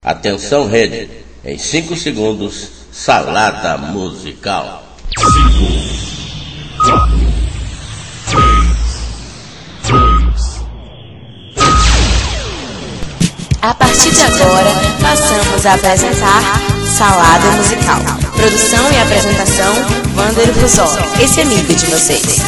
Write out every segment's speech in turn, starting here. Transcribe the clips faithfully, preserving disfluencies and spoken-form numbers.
Atenção, rede, em cinco segundos, salada musical. cinco, quatro, três, dois. A partir de agora, passamos a apresentar Salada Musical. Produção e apresentação, Wander Ruzó, esse amigo de vocês.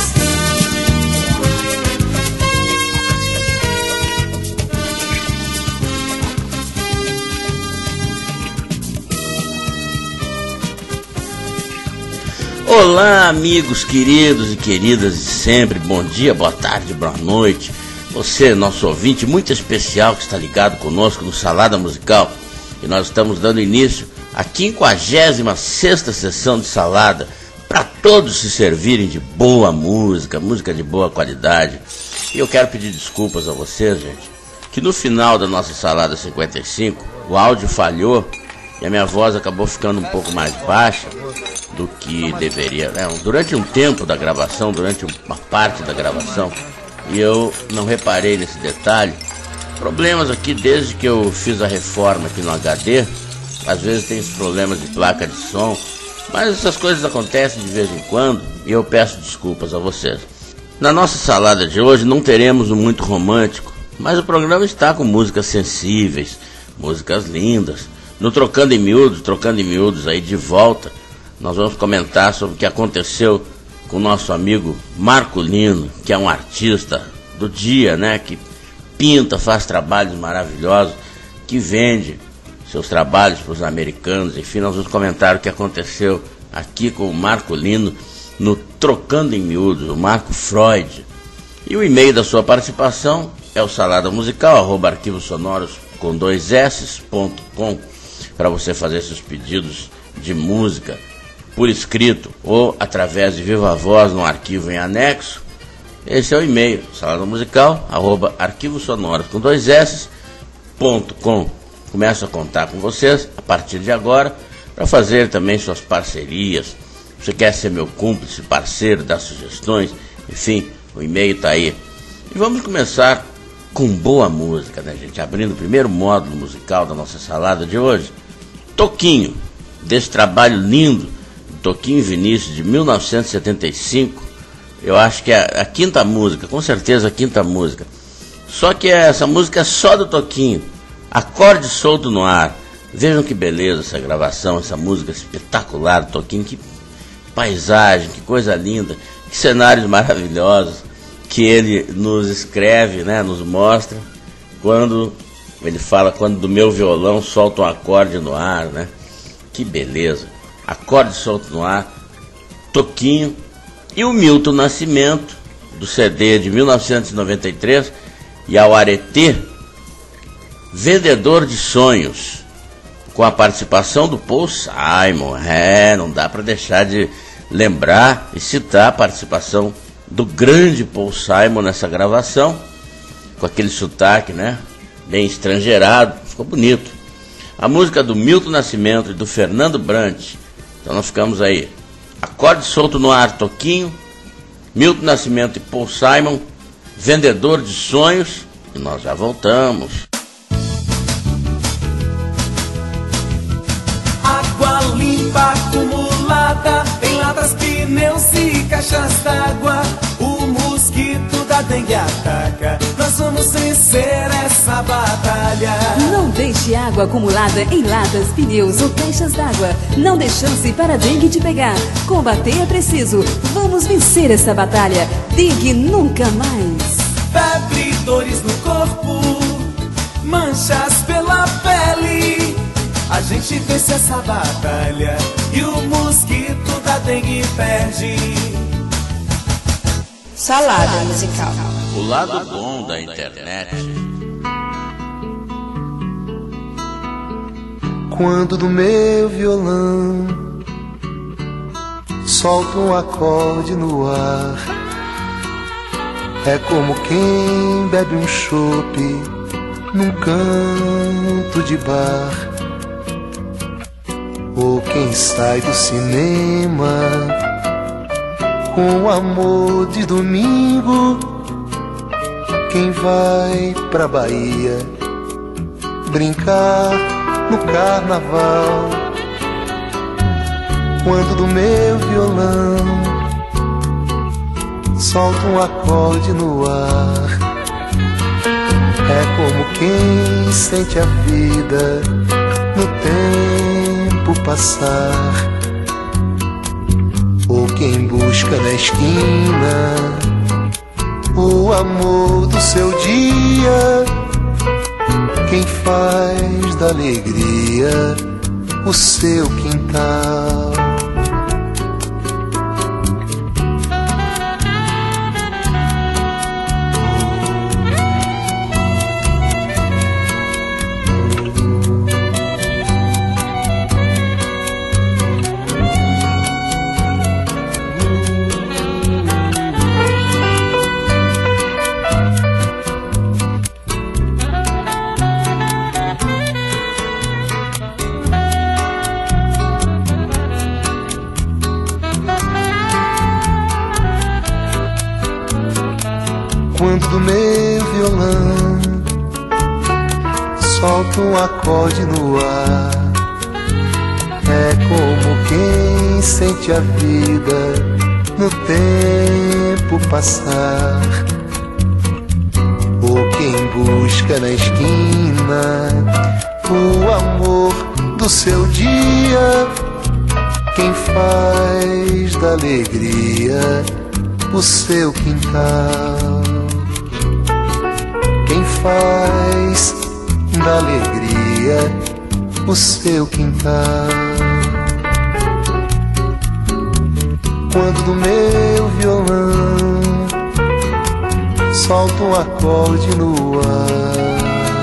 Olá, amigos queridos e queridas de sempre, bom dia, boa tarde, boa noite. Você, nosso ouvinte muito especial que está ligado conosco no Salada Musical. E nós estamos dando início à quinquagésima sexta sessão de Salada, para todos se servirem de boa música, música de boa qualidade. E eu quero pedir desculpas a vocês, gente, que no final da nossa Salada cinquenta e cinco, o áudio falhou e a minha voz acabou ficando um pouco mais baixa do que deveria, né? Durante um tempo da gravação, durante uma parte da gravação, e eu não reparei nesse detalhe. Problemas aqui desde que eu fiz a reforma aqui no H D, às vezes tem esses problemas de placa de som, mas essas coisas acontecem de vez em quando e eu peço desculpas a vocês. Na nossa salada de hoje não teremos um muito romântico, mas o programa está com músicas sensíveis, músicas lindas. No Trocando em Miúdos, Trocando em Miúdos aí de volta, nós vamos comentar sobre o que aconteceu com o nosso amigo Marco Lino, que é um artista do dia, né? Que pinta, faz trabalhos maravilhosos, que vende seus trabalhos para os americanos. Enfim, nós vamos comentar o que aconteceu aqui com o Marco Lino no Trocando em Miúdos, o Marco Freud. E o e-mail da sua participação é o salada musical, arroba arquivos sonoros com dois s ponto com, para você fazer seus pedidos de música por escrito ou através de viva voz no arquivo em anexo. Esse é o e-mail, salada musical, arroba arquivos sonoros com dois s ponto com. Começo a contar com vocês a partir de agora para fazer também suas parcerias. Você quer ser meu cúmplice, parceiro, dar sugestões, enfim, o e-mail está aí. E vamos começar com boa música, né, gente? Abrindo o primeiro módulo musical da nossa salada de hoje, Toquinho, desse trabalho lindo, Toquinho Vinícius, de mil novecentos e setenta e cinco, eu acho que é a quinta música, com certeza a quinta música. Só que essa música é só do Toquinho, acorde solto no ar. Vejam que beleza essa gravação, essa música espetacular do Toquinho, que paisagem, que coisa linda, que cenários maravilhosos que ele nos escreve, né, nos mostra, quando ele fala, quando do meu violão solta um acorde no ar, né? Que beleza. Acorde solto no ar, Toquinho. E o Milton Nascimento, do C D de mil novecentos e noventa e três, e ao Aretê, Vendedor de Sonhos, com a participação do Paul Simon. É, não dá para deixar de lembrar e citar a participação do grande Paul Simon nessa gravação, com aquele sotaque, né, bem estrangeirado, ficou bonito. A música do Milton Nascimento e do Fernando Brant. Então nós ficamos aí, acorde solto no ar, Toquinho, Milton Nascimento e Paul Simon, Vendedor de Sonhos, e nós já voltamos. Água limpa acumulada em latas, pneus e caixas d'água, o mosquito da dengue ataca, nós vamos vencer essa batalha. Não deixe água acumulada em latas, pneus ou caixas d'água. Não dê chance para a dengue te pegar. Combater é preciso. Vamos vencer essa batalha. Dengue nunca mais. Febre, dores no corpo, manchas pela pele. A gente vence essa batalha e o mosquito da dengue perde. Salada musical. O lado bom da internet. Quando do meu violão solto um acorde no ar, é como quem bebe um chope num canto de bar, ou quem sai do cinema com amor de domingo, quem vai pra Bahia brincar no carnaval. Quando do meu violão solta um acorde no ar, é como quem sente a vida no tempo passar, ou quem busca na esquina o amor do seu dia, quem faz da alegria o seu quintal. Quando do meu violão solta um acorde no ar, é como quem sente a vida no tempo passar, ou quem busca na esquina o amor do seu dia, quem faz da alegria o seu quintal. Quem faz da alegria o seu quintal. Quando do meu violão solta um acorde no ar,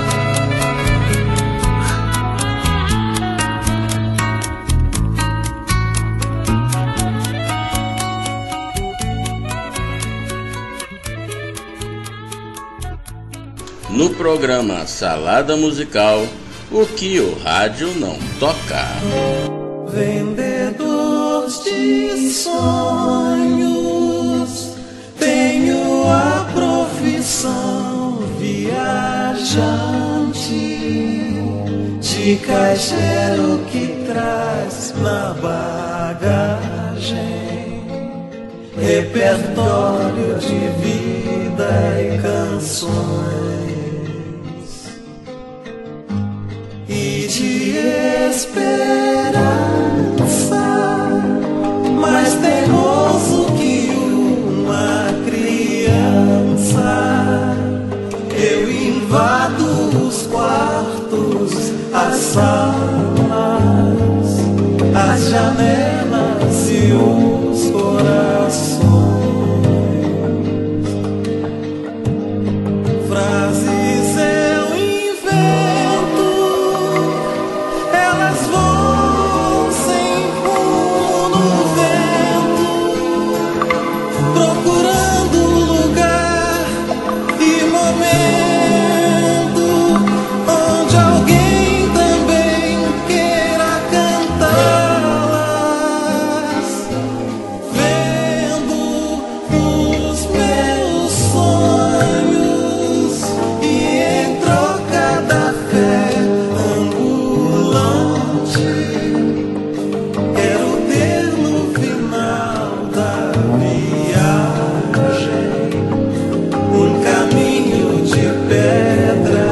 no programa Salada Musical, o que o rádio não toca. Vendedor de sonhos, tenho a profissão viajante, de caixeiro que traz na bagagem repertório de vida e canções, e de esperança, mais teimoso que uma criança. Eu invado os quartos, as salas, as janelas e os corações. Frases eu invento, elas vão sem rumo no vento, procurando lugar e momento onde alguém também queira cantá-las, vendo os meus sonhos e em troca da fé ambulante quero ter no final da viagem um caminho de pedra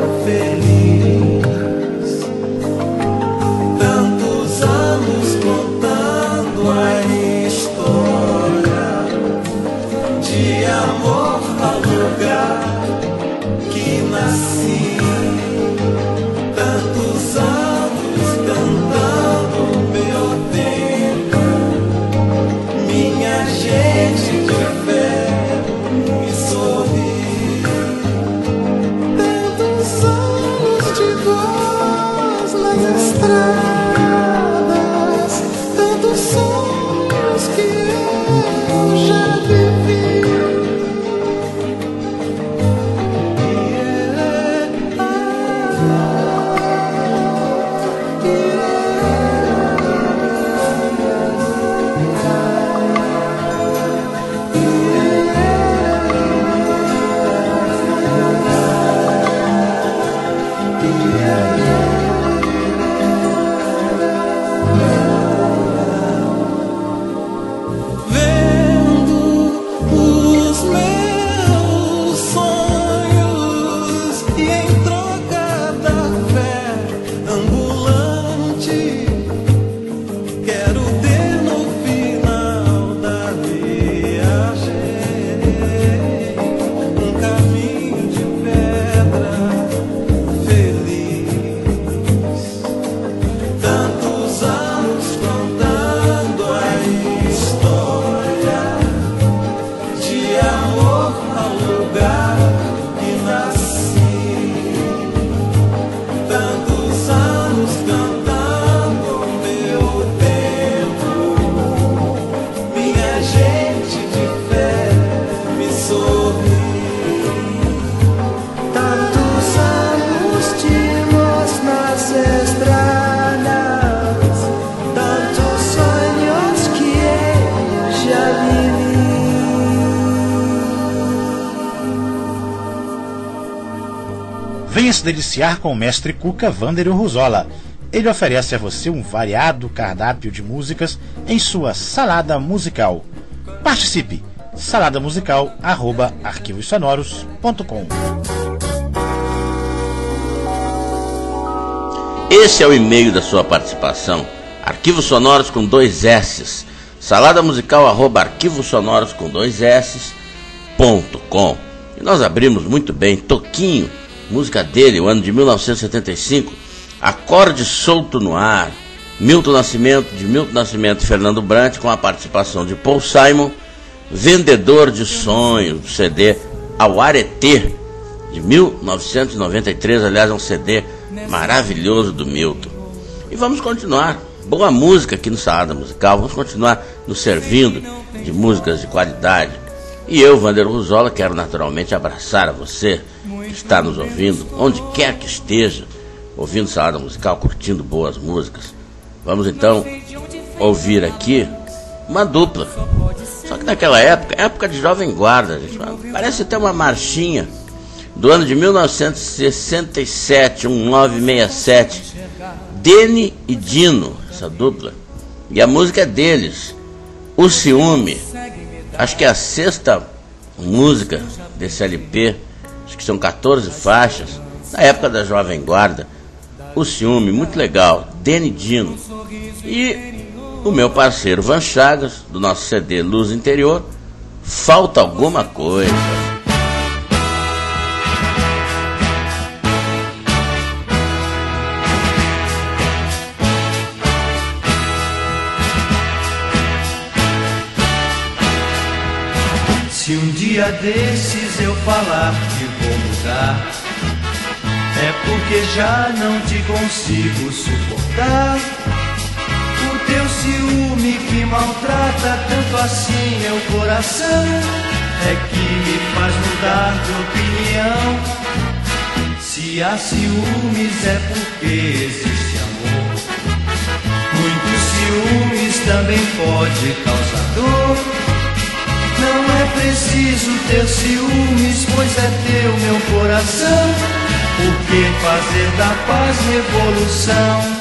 feliz, tantos anos contando a história de amor ao lugar que nasci, tantos anos cantando meu tempo, minha gente de fé e sorrir, tantos anos de voz nas estradas, tantos sonhos que eu já vivi. Yeah, ah, yeah, yeah. deliciar com o mestre Cuca Vander Ruzola. Ele oferece a você um variado cardápio de músicas em sua salada musical. Participe! salada musical arroba arquivos sonoros ponto com. Esse é o e-mail da sua participação. Arquivos sonoros com dois S. salada musical arroba arquivos sonoros com dois S ponto com. E nós abrimos muito bem Toquinho, música dele, o ano de mil novecentos e setenta e cinco, Acorde Solto no Ar, Milton Nascimento, de Milton Nascimento e Fernando Brant, com a participação de Paul Simon, Vendedor de Sonhos, do C D Ao Aretê, de mil novecentos e noventa e três, aliás, é um C D maravilhoso do Milton. E vamos continuar, boa música aqui no Salada Musical, vamos continuar nos servindo de músicas de qualidade. E eu, Vander Ruzola, quero naturalmente abraçar a você que está nos ouvindo, onde quer que esteja, ouvindo Salada Musical, curtindo boas músicas. Vamos então ouvir aqui uma dupla. Só que naquela época, época de Jovem Guarda, gente, parece até uma marchinha do ano de mil novecentos e sessenta e sete, um nove seis sete, Dene e Dino, essa dupla. E a música é deles, O Ciúme. Acho que é a sexta música desse L P, acho que são quatorze faixas, na época da Jovem Guarda. O Ciúme, muito legal, Dene e Dino. E o meu parceiro Van Chagas, do nosso C D Luz Interior, Falta Alguma Coisa. Se um dia desses eu falar que vou mudar, é porque já não te consigo suportar. O teu ciúme que maltrata tanto assim meu coração é que me faz mudar de opinião. Se há ciúmes é porque existe amor. Muitos ciúmes também pode causar dor. Não é preciso ter ciúmes, pois é teu meu coração. Por que fazer da paz revolução?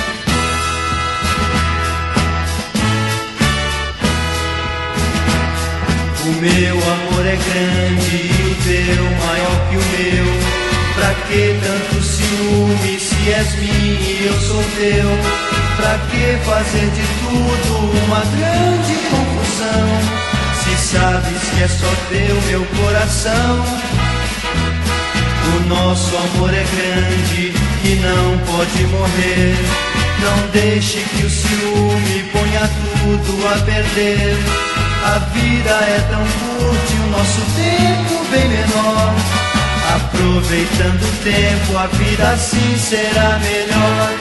O meu amor é grande e o teu maior que o meu. Pra que tanto ciúme se és minha e eu sou teu? Pra que fazer de tudo uma grande confusão? Se sabes que é só teu meu coração. O nosso amor é grande e não pode morrer. Não deixe que o ciúme ponha tudo a perder. A vida é tão curta e o nosso tempo bem menor. Aproveitando o tempo, a vida assim será melhor.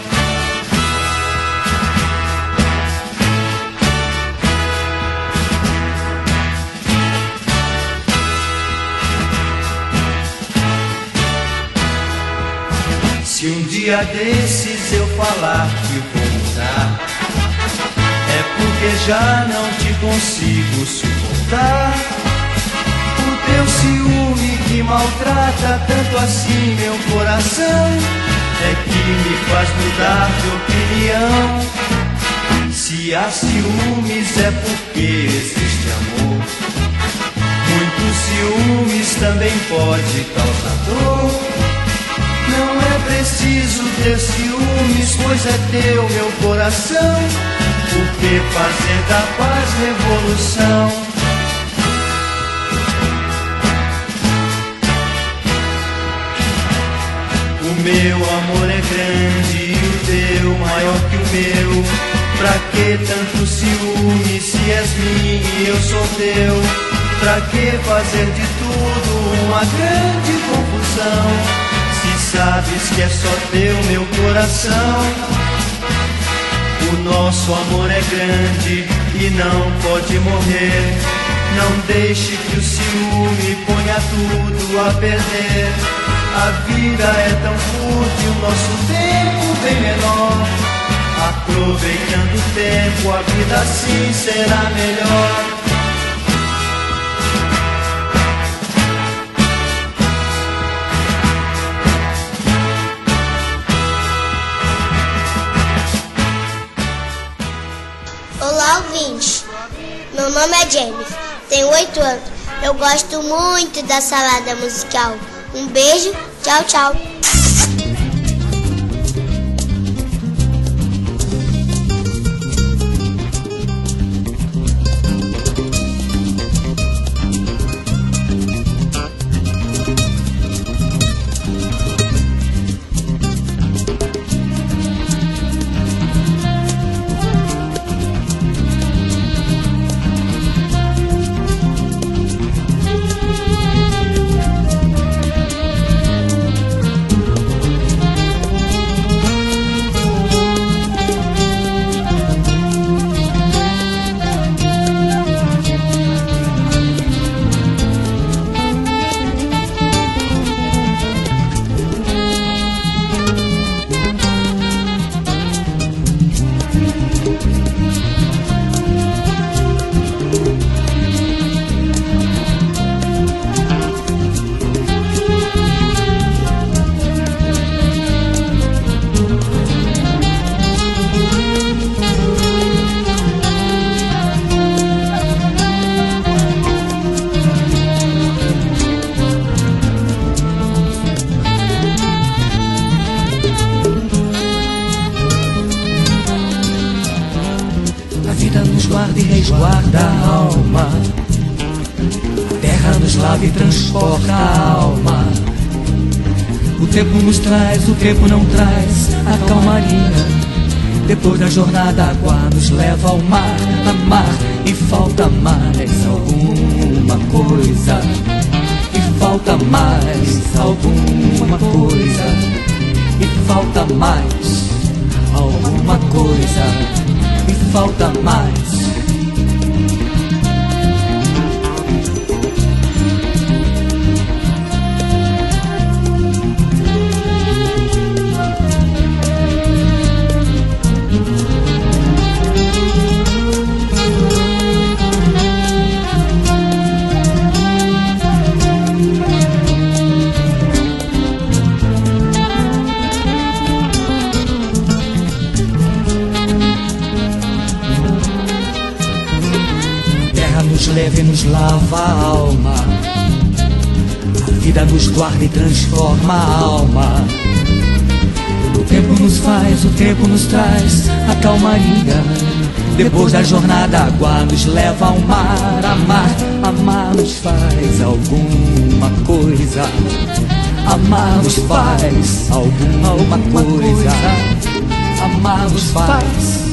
Se um dia desses eu falar que vou mudar, é porque já não te consigo suportar. O teu ciúme que maltrata tanto assim meu coração é que me faz mudar de opinião. Se há ciúmes é porque existe amor. Muitos ciúmes também pode causar dor. Não é preciso ter ciúmes, pois é teu meu coração. Por que fazer da paz revolução? O meu amor é grande e o teu maior que o meu. Pra que tanto ciúme se és minha e eu sou teu? Pra que fazer de tudo uma grande confusão? Se sabes que é só teu meu coração. O nosso amor é grande e não pode morrer. Não deixe que o ciúme ponha tudo a perder. A vida é tão curta e o nosso tempo bem menor. Aproveitando o tempo, a vida assim será melhor. ouvintes. Meu nome é Jennifer, tenho oito anos. Eu gosto muito da salada musical. Um beijo, tchau, tchau. Resguarda a alma, a terra nos lava e transporta a alma. O tempo nos traz, o tempo não traz a calmaria. Depois da jornada a água nos leva ao mar, a mar. E falta mais alguma coisa, e falta mais alguma coisa, e falta mais alguma coisa, e falta mais. Leve nos lava a alma, a vida nos guarda e transforma a alma. O tempo nos faz, o tempo nos traz a calmaria. Depois da jornada a água nos leva ao mar, amar. Amar nos faz alguma coisa, amar nos faz alguma coisa, amar nos faz.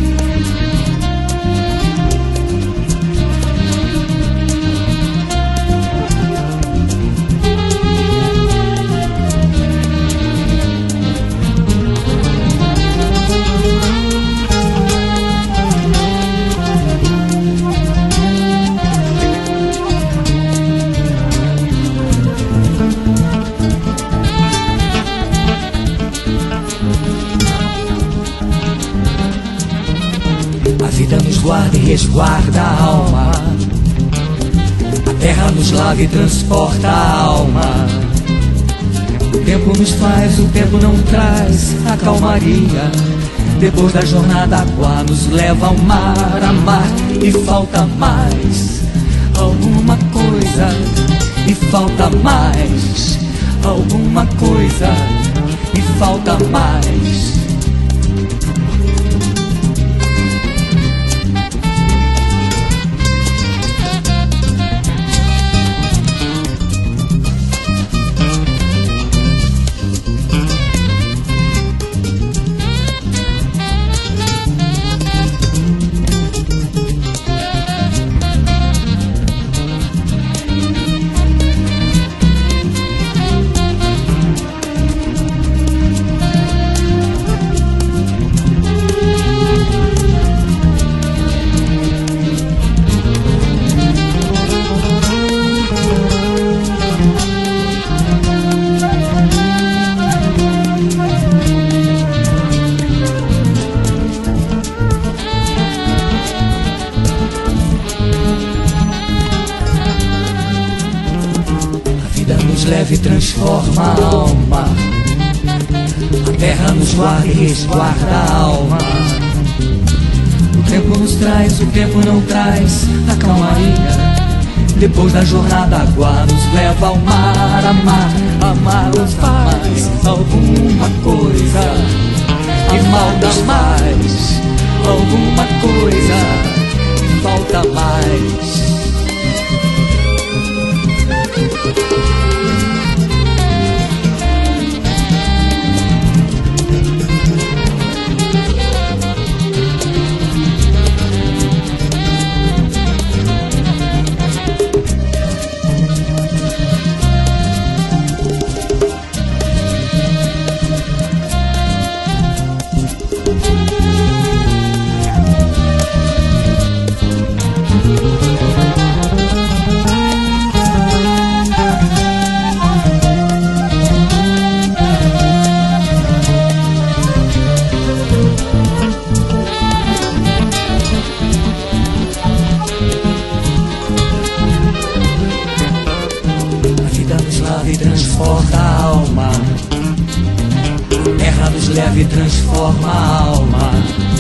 Guarda e resguarda a alma, a terra nos lava e transporta a alma. O tempo nos faz, o tempo não traz a calmaria. Depois da jornada a água nos leva ao mar, a mar. E falta mais alguma coisa, e falta mais alguma coisa, e falta mais. Leve e transforma a alma, a terra nos guarda e resguarda a alma. O tempo nos traz, o tempo não traz a calmaria. Depois da jornada a água nos leva ao mar. Amar, amar nos faz alguma coisa que mal dá mais. Alguma coisa que falta mais. leve transforma a alma.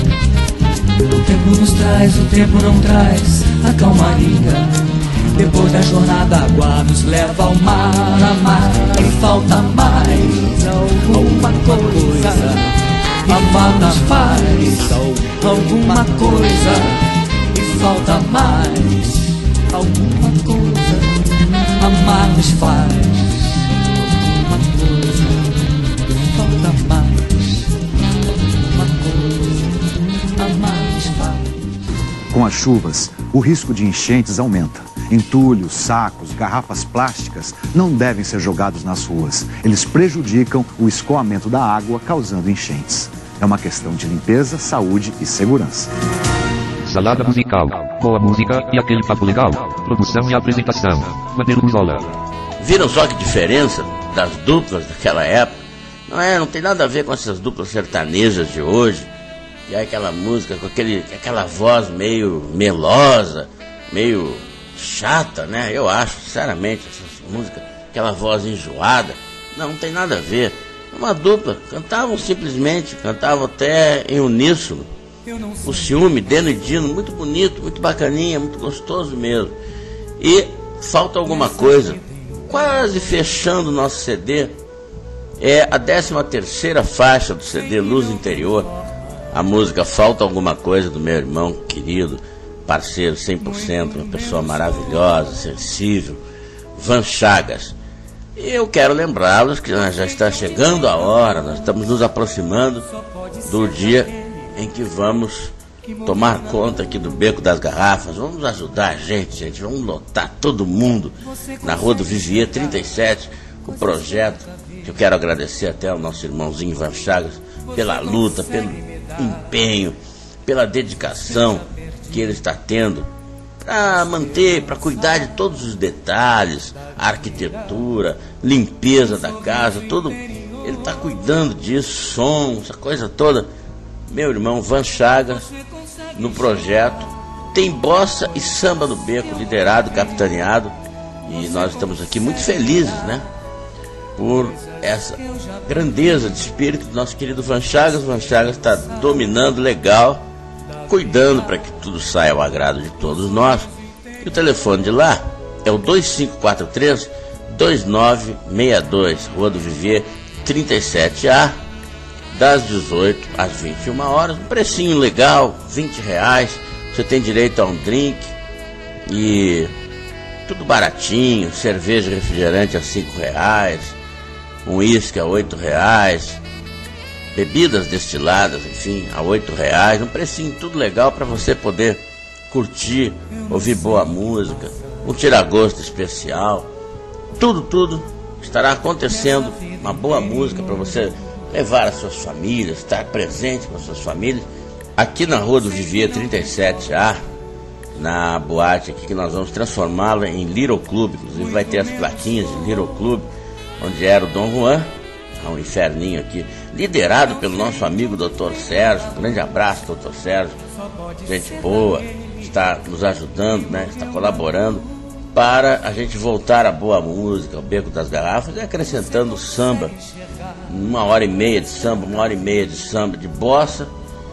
O tempo nos traz, o tempo não traz a calmaria. Depois da jornada a água nos leva ao mar, a mar. E falta mais alguma coisa. Amar nos faz alguma coisa. E falta mais alguma coisa. Amar nos faz alguma coisa. Falta mais alguma coisa. Amar nos faz. Com as chuvas, o risco de enchentes aumenta. Entulhos, sacos, garrafas plásticas não devem ser jogados nas ruas. Eles prejudicam o escoamento da água, causando enchentes. É uma questão de limpeza, saúde e segurança. Salada musical. Boa música e aquele papo legal. Produção e apresentação. Vandeiro Ruzola. Viram só que diferença das duplas daquela época? Não é, não tem nada a ver com essas duplas sertanejas de hoje. E aí aquela música com aquele, aquela voz meio melosa, meio chata, né? Eu acho, sinceramente, essa música, aquela voz enjoada. Não, não tem nada a ver. Uma dupla, cantavam simplesmente, cantavam até em uníssono. O ciúme, Deno e Dino, muito bonito, muito bacaninha, muito gostoso mesmo. E falta alguma coisa, quase fechando o nosso C D, é a décima terceira faixa do C D, Luz Interior. A música Falta Alguma Coisa, do meu irmão querido, parceiro cem por cento, uma pessoa maravilhosa, sensível, Van Chagas. E eu quero lembrá-los que já está chegando a hora, nós estamos nos aproximando do dia em que vamos tomar conta aqui do Beco das Garrafas. Vamos ajudar a gente, gente, vamos lotar todo mundo na Rua do Vivier trinta e sete, o projeto que eu quero agradecer até ao nosso irmãozinho Van Chagas pela luta, pelo empenho, pela dedicação que ele está tendo para manter, para cuidar de todos os detalhes, a arquitetura, limpeza da casa, tudo. Ele está cuidando disso, som, essa coisa toda. Meu irmão Van Chagas, no projeto, tem bossa e samba no Beco, liderado, capitaneado, e nós estamos aqui muito felizes, né, por essa grandeza de espírito do nosso querido Van Chagas. Van Chagas está dominando legal, cuidando para que tudo saia ao agrado de todos nós. E o telefone de lá é o dois cinco quatro três, dois nove seis dois, Rua do Vivier trinta e sete A, das dezoito às vinte e uma horas. Um precinho legal, vinte reais. Você tem direito a um drink e tudo baratinho, cerveja e refrigerante a cinco reais, um uísque a oito reais, bebidas destiladas, enfim, a oito reais, um precinho tudo legal para você poder curtir, ouvir boa música, um tiragosto especial, tudo, tudo estará acontecendo, uma boa música para você levar as suas famílias, estar presente com as suas famílias, aqui na Rua do Vivier trinta e sete A, na boate aqui que nós vamos transformá-la em Little Club, inclusive vai ter as plaquinhas de Little Club, onde era o Dom Juan, um inferninho aqui, liderado pelo nosso amigo doutor Sérgio. Um grande abraço, doutor Sérgio, gente boa, está nos ajudando, né? Está colaborando para a gente voltar à boa música, ao Beco das Garrafas, e acrescentando samba, uma hora e meia de samba, uma hora e meia de samba, de bossa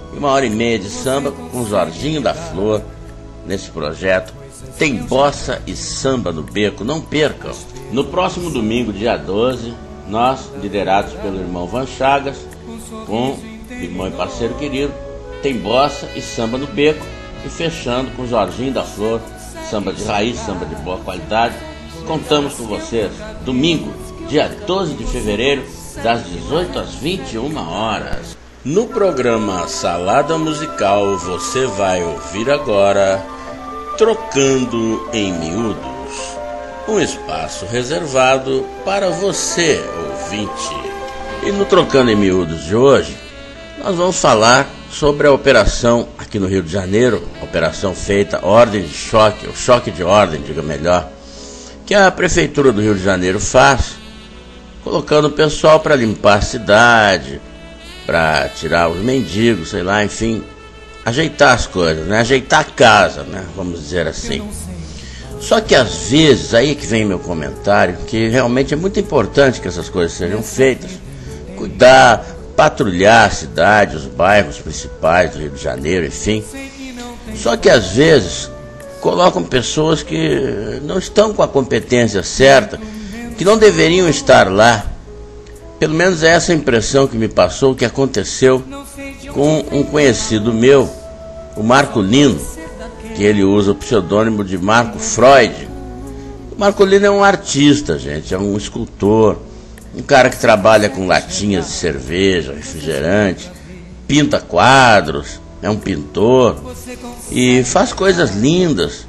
e uma hora e meia de samba com Jorginho da Flor nesse projeto. Tem bossa e samba no beco, não percam. No próximo domingo, dia doze, nós, liderados pelo irmão Van Chagas, com irmão e parceiro querido, tem bossa e samba no beco, e fechando com Jorginho da Flor, samba de raiz, samba de boa qualidade. Contamos com vocês, domingo, dia doze de fevereiro, das dezoito às vinte e uma horas. No programa Salada Musical, você vai ouvir agora Trocando em Miúdos, um espaço reservado para você, ouvinte. E no Trocando em Miúdos de hoje, nós vamos falar sobre a operação aqui no Rio de Janeiro, operação feita, ordem de choque, ou choque de ordem, diga melhor, que a Prefeitura do Rio de Janeiro faz, colocando o pessoal para limpar a cidade, para tirar os mendigos, sei lá, enfim, ajeitar as coisas, né? Ajeitar a casa, né? Vamos dizer assim. Só que às vezes, aí que vem meu comentário, que realmente é muito importante que essas coisas sejam feitas, cuidar, patrulhar a cidade, os bairros principais do Rio de Janeiro, enfim. Só que às vezes colocam pessoas que não estão com a competência certa, que não deveriam estar lá. Pelo menos é essa impressão que me passou, que aconteceu com um conhecido meu, o Marco Lino, que ele usa o pseudônimo de Marco Freud. O Marco Lino é um artista, gente, é um escultor, um cara que trabalha com latinhas de cerveja, refrigerante, pinta quadros, é um pintor e faz coisas lindas,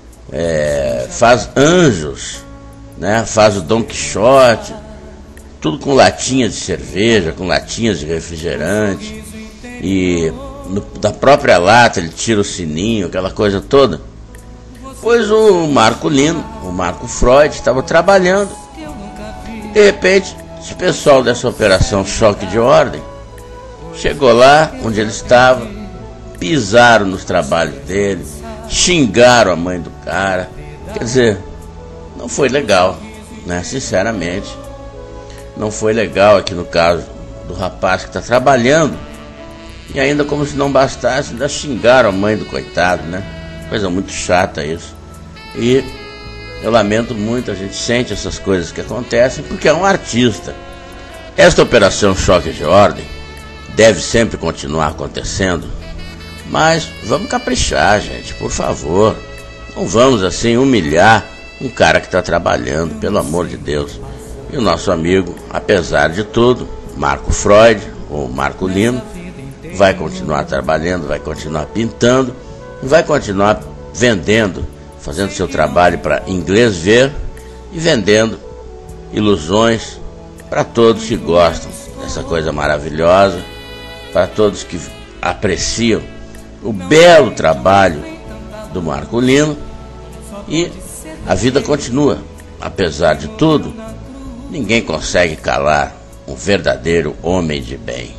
é, faz anjos, né, faz o Dom Quixote, tudo com latinhas de cerveja, com latinhas de refrigerante, e no, da própria lata ele tira o sininho, aquela coisa toda. Pois o Marco Lino, o Marco Freud, estava trabalhando. De repente, esse pessoal dessa operação Choque de Ordem chegou lá onde ele estava, pisaram nos trabalhos dele, xingaram a mãe do cara. Quer dizer, não foi legal, né? Sinceramente, não foi legal aqui no caso do rapaz que está trabalhando. E ainda, como se não bastasse, ainda xingaram a mãe do coitado, né? Coisa muito chata isso. E eu lamento muito, a gente sente essas coisas que acontecem, porque é um artista. Esta operação Choque de Ordem deve sempre continuar acontecendo, mas vamos caprichar, gente, por favor. Não vamos assim humilhar um cara que está trabalhando, pelo amor de Deus. E o nosso amigo, apesar de tudo, Marco Freud, ou Marco Lino, vai continuar trabalhando, vai continuar pintando, vai continuar vendendo, fazendo seu trabalho para inglês ver e vendendo ilusões para todos que gostam dessa coisa maravilhosa, para todos que apreciam o belo trabalho do Marco Lino. E a vida continua. Apesar de tudo, ninguém consegue calar um verdadeiro homem de bem.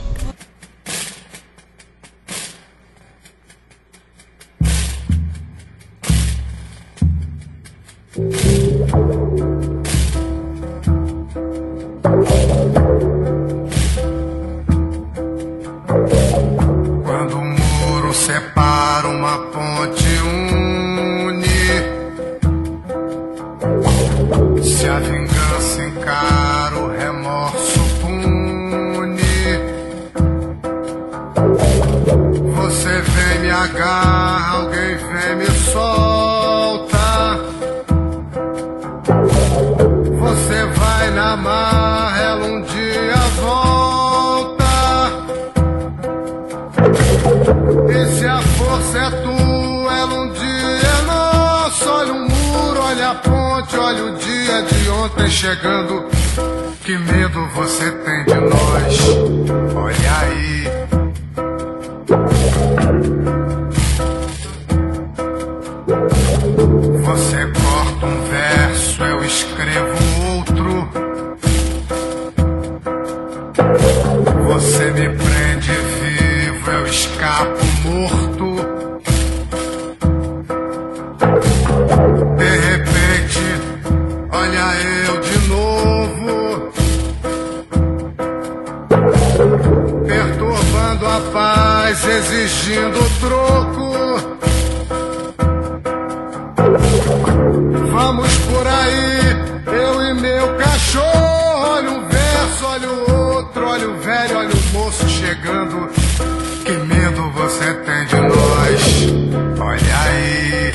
Quando o muro separa, uma ponte une. Se a vingança encara, o remorso pune. Você vem me agarra, alguém vem me solta. Você vai na marra, ela um dia volta. E se a força é tua, ela um dia é nossa. Olha o muro, olha a ponte, olha o dia de ontem chegando. Que medo você tem de nós? Olha aí. Você corta um verso, eu escrevo outro. Você me prende vivo, eu escapo morto. De repente, olha eu de novo, perturbando procurando a paz, exigindo troco. Vamos por aí, eu e meu cachorro. Olha um verso, olha o outro, olha o velho, olha o moço chegando. Que medo você tem de nós? Olha aí.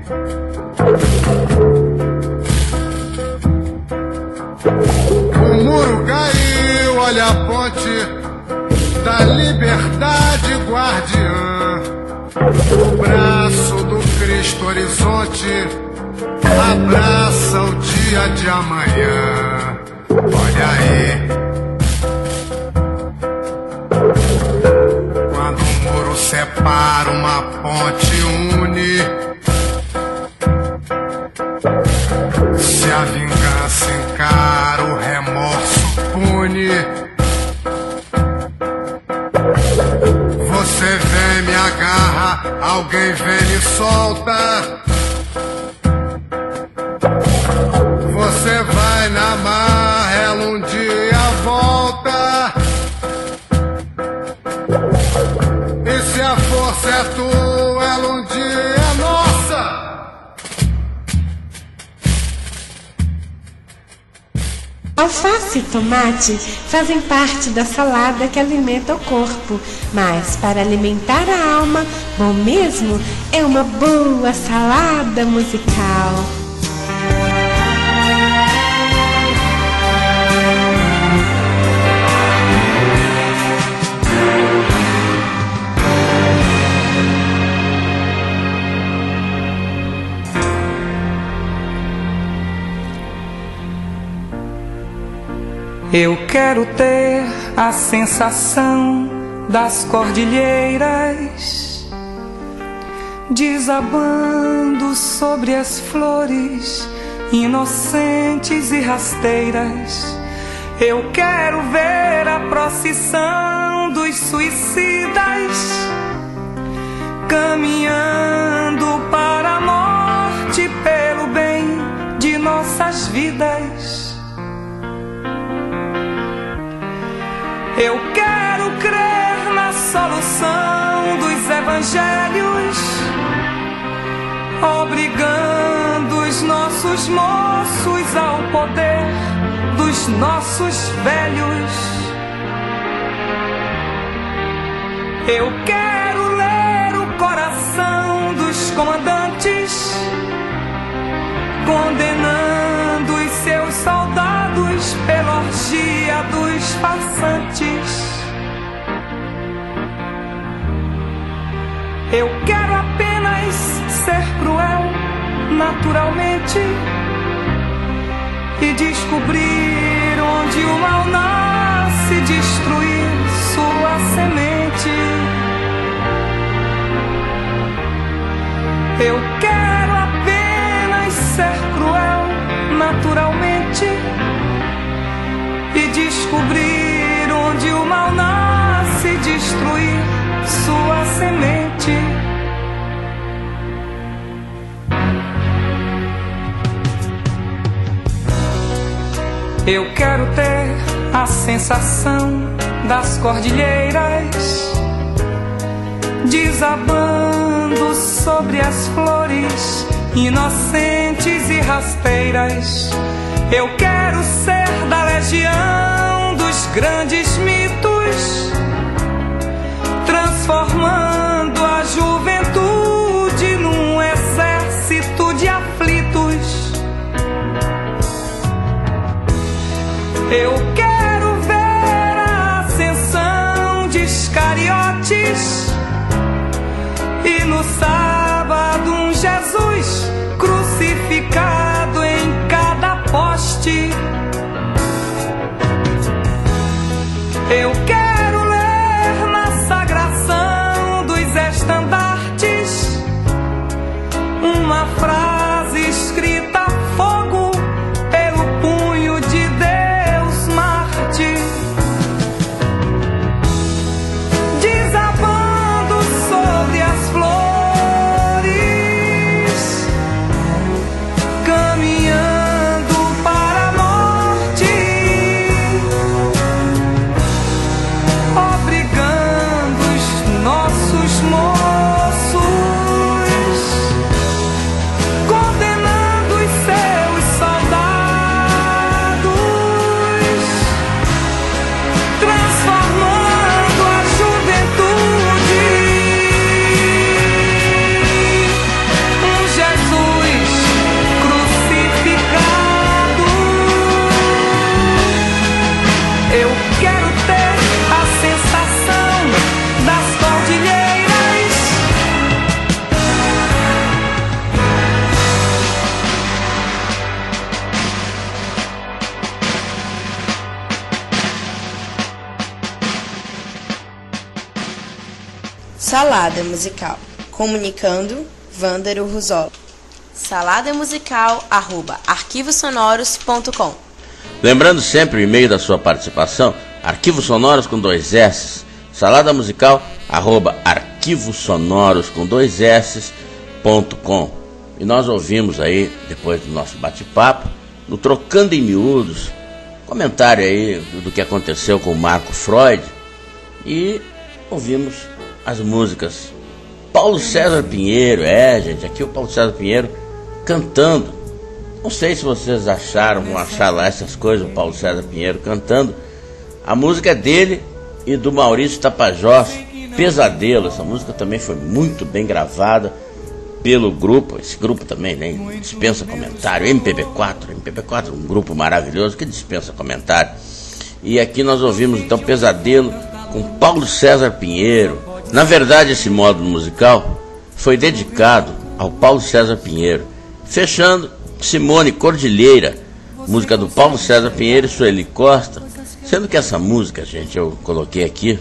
O muro caiu, olha a ponte da liberdade guardiã. O braço do Cristo horizonte abraça o dia de amanhã. Olha aí. Quando um muro separa, uma ponte une. Se a vingança encara, o remorso pune. Você vem, me agarra, alguém vem, me solta. Você vai na marra, ela um dia volta. E se a força é tua, ela um dia é nossa. Alface e tomate fazem parte da salada que alimenta o corpo, mas para alimentar a alma, bom mesmo é uma boa salada musical. Eu quero ter a sensação das cordilheiras desabando sobre as flores inocentes e rasteiras. Eu quero ver a procissão dos suicidas caminhando para a morte pelo bem de nossas vidas. Eu quero crer na solução dos evangelhos, obrigando os nossos moços ao poder dos nossos velhos. Eu quero ler o coração dos comandantes, condenando os seus soldados pela orgia dos farsantes. Eu quero apenas ser cruel naturalmente e descobrir onde o mal nasce, destruir sua semente. Eu quero apenas ser cruel naturalmente e descobrir onde o mal nasce, destruir sua semente. Eu quero ter a sensação das cordilheiras desabando sobre as flores inocentes e rasteiras. Eu quero ser da legião dos grandes mitos, transformando a juventude num exército de aflitos. Eu quero ver a ascensão de Iscariotes e no sábado um Jesus crucificado em cada poste. Eu quero ler na sagração dos estandartes uma frase escrita a fogo pelo punho de Deus Marte, desabando sobre as flores Salada Musical. Comunicando, Vândaro Ruzola. Salada musical arroba arquivos sonoros ponto com. Lembrando sempre o e-mail da sua participação, arquivos sonoros com dois S, salada musical arroba arquivos sonoros com dois S ponto com. E nós ouvimos aí, depois do nosso bate-papo, no Trocando em Miúdos, comentário aí do que aconteceu com o Marco Freud, e ouvimos as músicas Paulo César Pinheiro, é gente, aqui o Paulo César Pinheiro cantando. Não sei se vocês acharam, vão achar lá essas coisas, o Paulo César Pinheiro cantando. A música é dele e do Maurício Tapajós, Pesadelo. Essa música também foi muito bem gravada pelo grupo, esse grupo também nem dispensa comentário, M P B quatro, M P B quatro, um grupo maravilhoso que dispensa comentário. E aqui nós ouvimos então Pesadelo com Paulo César Pinheiro. Na verdade, esse módulo musical foi dedicado ao Paulo César Pinheiro. Fechando, Simone Cordilheira, música do Paulo César Pinheiro e Sueli Costa. Sendo que essa música, gente, eu coloquei aqui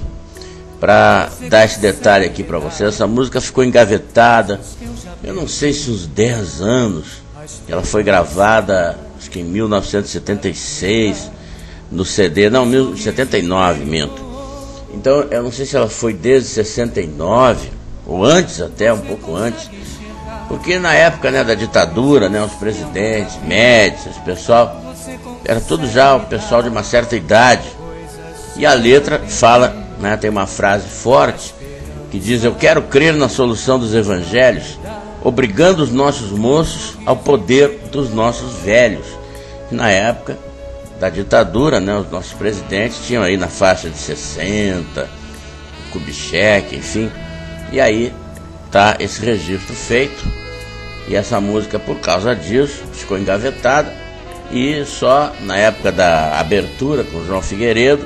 para dar esse detalhe aqui para vocês. Essa música ficou engavetada, eu não sei se uns dez anos. Ela foi gravada, acho que em mil novecentos e setenta e seis, no C D, não, mil novecentos e setenta e nove, minto. Então, eu não sei se ela foi desde sessenta e nove, ou antes até, um pouco antes, porque na época, né, da ditadura, né, os presidentes, médicos, esse pessoal, era tudo já o pessoal de uma certa idade. E a letra fala, né, tem uma frase forte, que diz: eu quero crer na solução dos evangelhos, obrigando os nossos moços ao poder dos nossos velhos. Na época da ditadura, né, os nossos presidentes tinham aí na faixa de sessenta, Kubitschek, enfim. E aí tá esse registro feito. E essa música, por causa disso, ficou engavetada. E só na época da abertura com o João Figueiredo,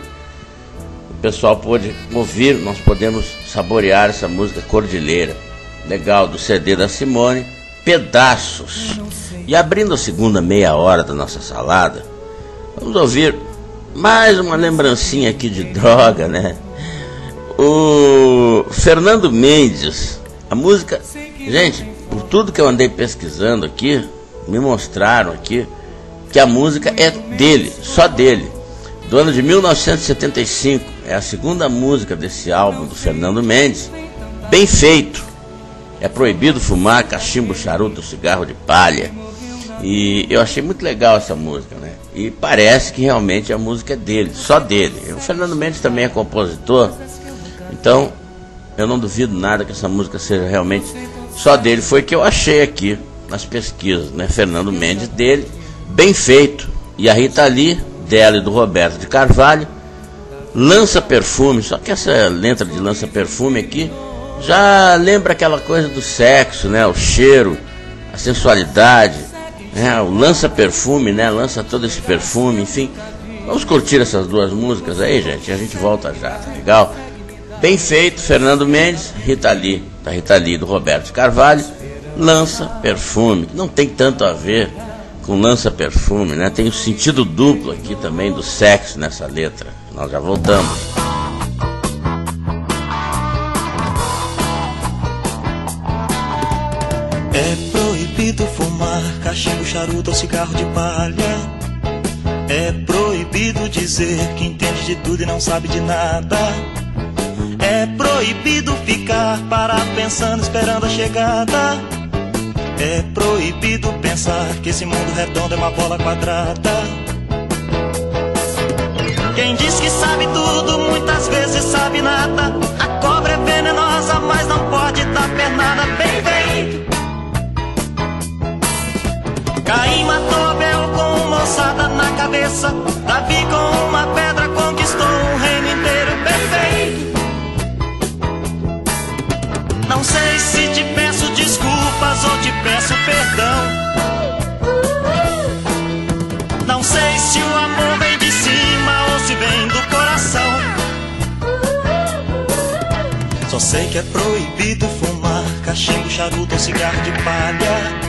o pessoal pôde ouvir, nós podemos saborear essa música Cordilheira. Legal, do C D da Simone, Pedaços. E abrindo a segunda meia hora da nossa salada, vamos ouvir mais uma lembrancinha aqui de droga, né? O Fernando Mendes, a música, gente, por tudo que eu andei pesquisando aqui, me mostraram aqui que a música é dele, só dele, do ano de mil novecentos e setenta e cinco, é a segunda música desse álbum do Fernando Mendes. Bem feito, é proibido fumar cachimbo, charuto, cigarro de palha. E eu achei muito legal essa música, né? E parece que realmente a música é dele, só dele. O Fernando Mendes também é compositor, então eu não duvido nada que essa música seja realmente só dele. Foi o que eu achei aqui nas pesquisas, né? Fernando Mendes, dele, bem feito. E a Rita Lee, dela e do Roberto de Carvalho, Lança Perfume. Só que essa letra de Lança Perfume aqui já lembra aquela coisa do sexo, né? O cheiro, a sensualidade, né? O Lança Perfume, né? Lança todo esse perfume, enfim. Vamos curtir essas duas músicas aí, gente, e a gente volta já, tá legal? Bem feito, Fernando Mendes, Rita Lee, da Rita Lee, do Roberto de Carvalho, Lança Perfume, que não tem tanto a ver com Lança Perfume, né? Tem o sentido duplo aqui também do sexo nessa letra. Nós já voltamos. É proibido fumar cachimbo, charuto ou cigarro de palha. É proibido dizer que entende de tudo e não sabe de nada. É proibido ficar parado pensando, esperando a chegada. É proibido pensar que esse mundo redondo é uma bola quadrada. Quem diz que sabe tudo, muitas vezes sabe nada. A cobra é venenosa, mas não pode dar pernada. Bem feito. Caim matou Abel com uma ossada na cabeça. Davi com uma pedra conquistou um reino inteiro. Perfeito. Não sei se te peço desculpas ou te peço perdão. Não sei se o amor vem de cima ou se vem do coração. Só sei que é proibido fumar cachimbo, charuto ou cigarro de palha.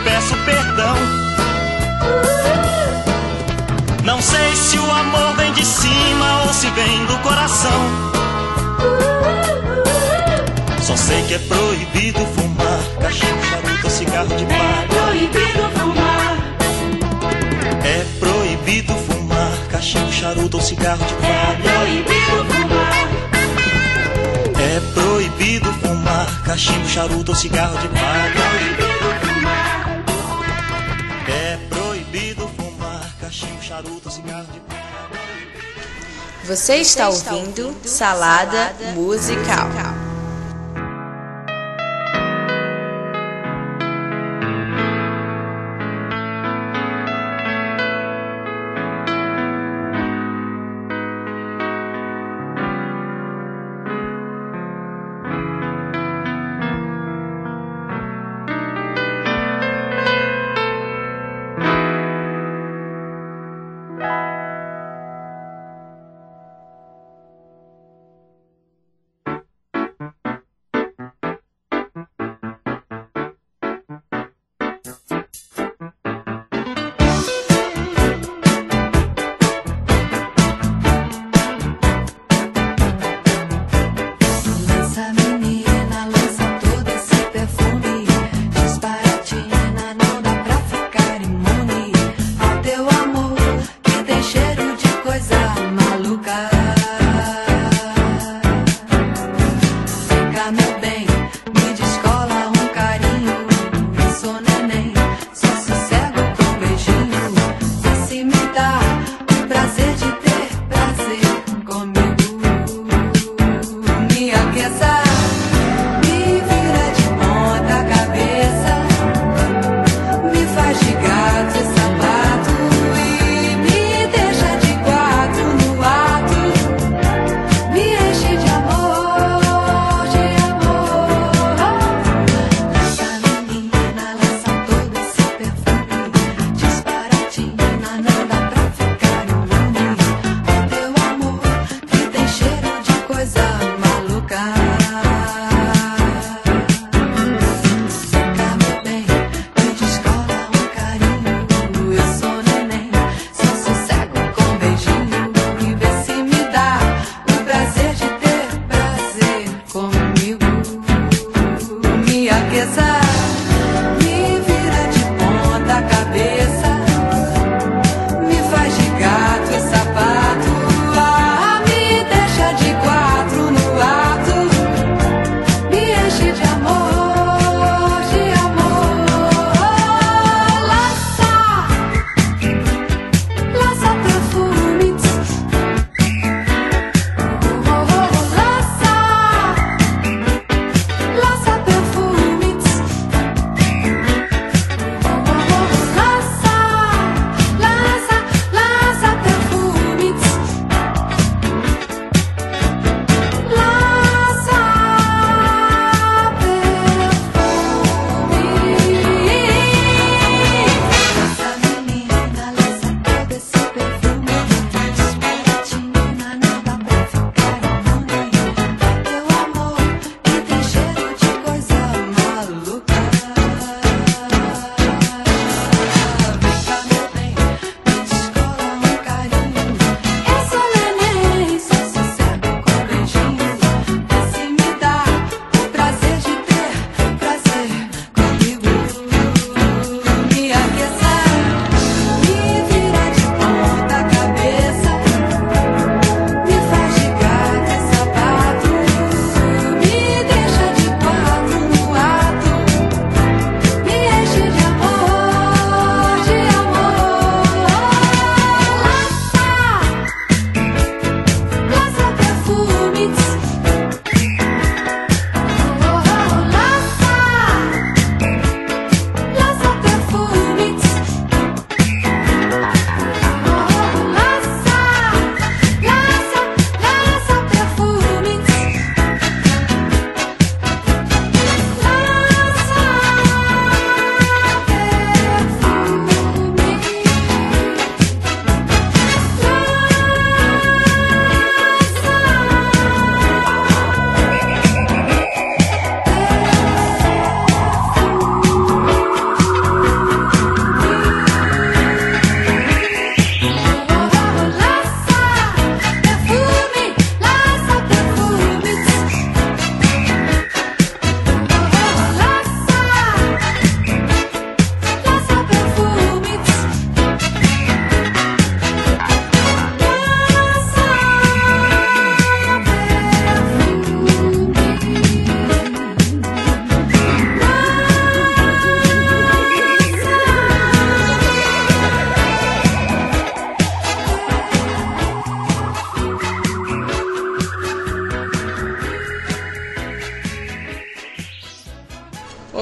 peço perdão. Não sei se o amor vem de cima ou se vem do coração. Só sei que é proibido fumar cachimbo, charuto ou cigarro de palha. É proibido fumar. É proibido fumar cachimbo, charuto ou cigarro de palha. É proibido fumar. É proibido fumar cachimbo, charuto ou cigarro de palha. É proibido fumar cachimbo, charuto ou cigarro de palha. Você está ouvindo Salada Musical.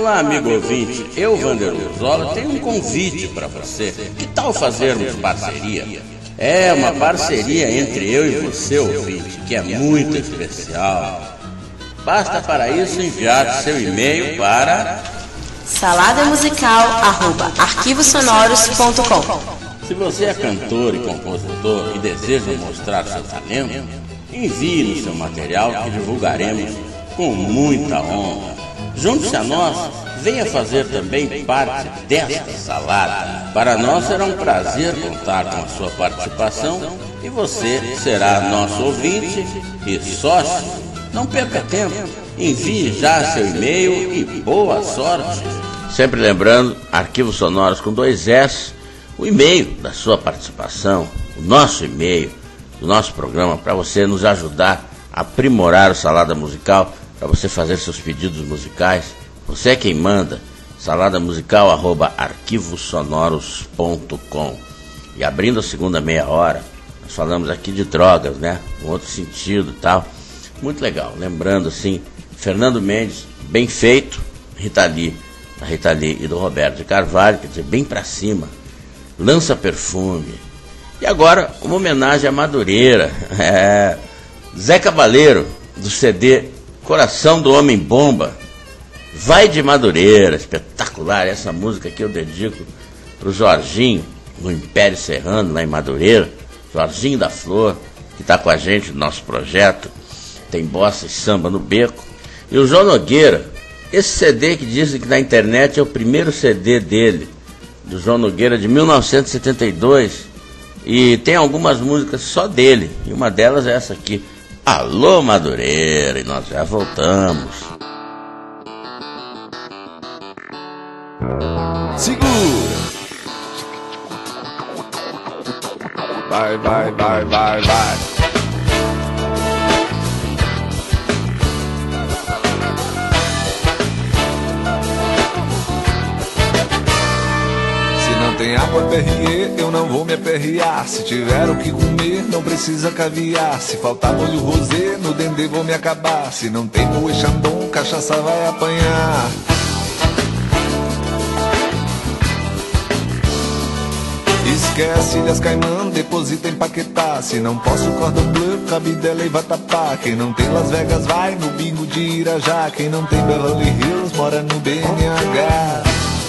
Olá, amigo ouvinte, eu, Vander Luzola, tenho um convite para você. Que tal fazermos parceria? É uma parceria entre eu e você, ouvinte, que é muito especial. Basta para isso enviar seu e-mail para salada musical arroba arquivos sonoros ponto com. Se você é cantor e compositor e deseja mostrar seu talento, envie-nos seu material que divulgaremos com muita honra. Junte-se a nós, venha fazer também parte desta salada. Para nós será um prazer contar com a sua participação e você será nosso ouvinte e sócio. Não perca tempo, envie já seu e-mail e boa sorte. Sempre lembrando, Arquivos Sonoros com dois S, o e-mail da sua participação, o nosso e-mail do nosso programa, para você nos ajudar a aprimorar o Salada Musical, para você fazer seus pedidos musicais. Você é quem manda, salada musical arroba arquivos sonoros ponto com. E abrindo a segunda meia hora, nós falamos aqui de drogas, né? Um outro sentido e tal. Muito legal. Lembrando assim, Fernando Mendes, bem feito, Rita Lee, da Rita Lee e do Roberto de Carvalho, quer dizer, bem pra cima. Lança Perfume. E agora, uma homenagem a Madureira. É, Zé Cabaleiro, do C D Coração do Homem Bomba. Vai de Madureira, espetacular. Essa música que eu dedico pro Jorginho, no Império Serrano, lá em Madureira. Jorginho da Flor, que está com a gente no nosso projeto. Tem bossa e samba no beco. E o João Nogueira, esse C D que dizem que na internet é o primeiro C D dele, do João Nogueira, de mil novecentos e setenta e dois. E tem algumas músicas só dele. E uma delas é essa aqui, Alô Madureira. E nós já voltamos. Segura. Vai, vai, vai, vai, vai. Se não tem água P R E, eu não vou me aperrear. Se tiver o que comer, não precisa caviar. Se faltar molho rosé, no dendê vou me acabar. Se não tem moe chandon, cachaça vai apanhar. Esquece Ilhas Caimã, deposita em Paquetá. Se não posso cordon bleu, Cabidela e Vatapá. Quem não tem Las Vegas vai no bingo de Irajá. Quem não tem Beverly Hills mora no B N H.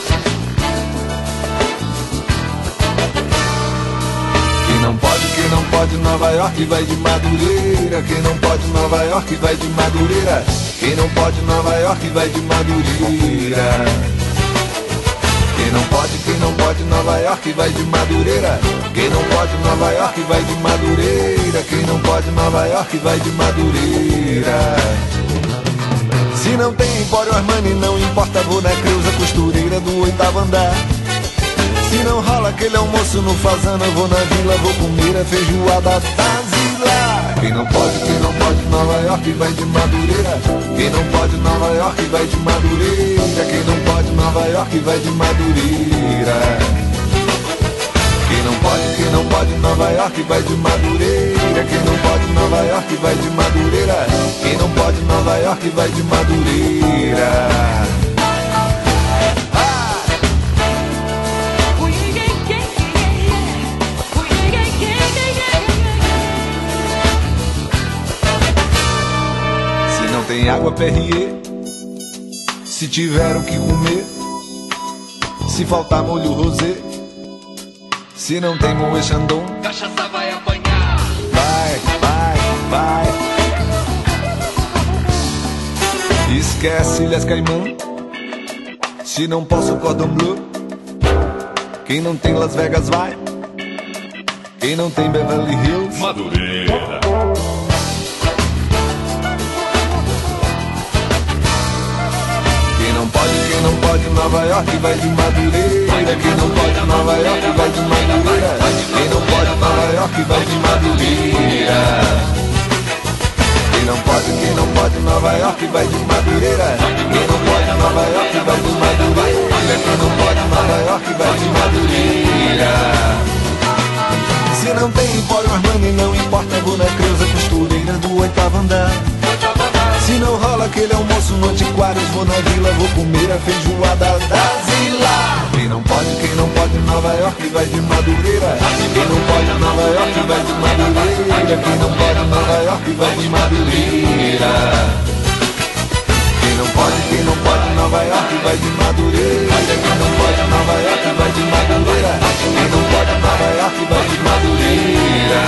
Quem não pode, quem não pode Nova York vai de Madureira. Quem não pode Nova York vai de Madureira. Quem não pode Nova York vai de Madureira. Quem não pode, quem não pode Nova York vai de Madureira. Quem não pode Nova York vai de Madureira. Quem não pode Nova York vai de Madureira. Se não tem Empório Armani, não importa, vou na Creuza Costureira do oitavo andar. Se não rola aquele almoço no Fazano, eu vou na vila, vou comer a feijoada da Zila. Quem não pode, quem não pode Nova York vai de Madureira. Quem não pode Nova York vai de Madureira. Quem não pode Nova York vai de Madureira. Quem não pode, quem não pode Nova York vai de Madureira. Quem não pode Nova York vai de Madureira. Quem não pode Nova York vai de Madureira. Tem água P R E, se tiver o que comer, se faltar molho rosé, se não tem moe chandon, cachaça vai apanhar. Vai, vai, vai. Esquece Ilhas Caimã, se não posso cordon bleu. Quem não tem Las Vegas vai. Quem não tem Beverly Hills, Madureira. Quem não pode, quem não pode Nova York vai de Madureira. Quem não pode Nova York vai de Madureira. Quem não pode Nova York vai de Madureira. Quem não pode, quem não pode Nova York vai de Madureira. Quem não pode Nova York vai de Madureira. Quem não pode Nova York vai de Madureira. Se não tem Empório Armani, não importa, vou na Creuza Costureira do oitavo andar. Se não rola aquele almoço no antiquários. Vou na vila, vou comer a feijoada da Zila. Quem não pode, quem não pode Nova York vai de Madureira. Quem não pode Nova York vai de Madureira. Quem não pode Nova York vai de Madureira. Quem não pode, quem não pode Nova York vai de Madureira. Quem não pode Nova York vai de Madureira. Quem não pode Nova York vai de Madureira.